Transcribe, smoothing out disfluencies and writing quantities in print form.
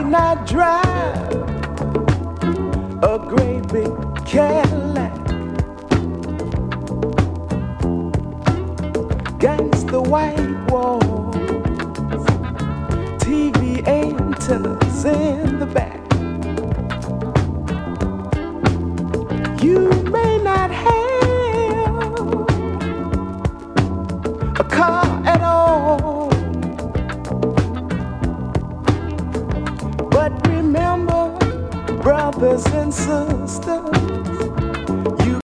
not drive a great big Cadillac. Against the white walls, TV antennas in the back. You may not have a car at all, but remember, brothers and sisters,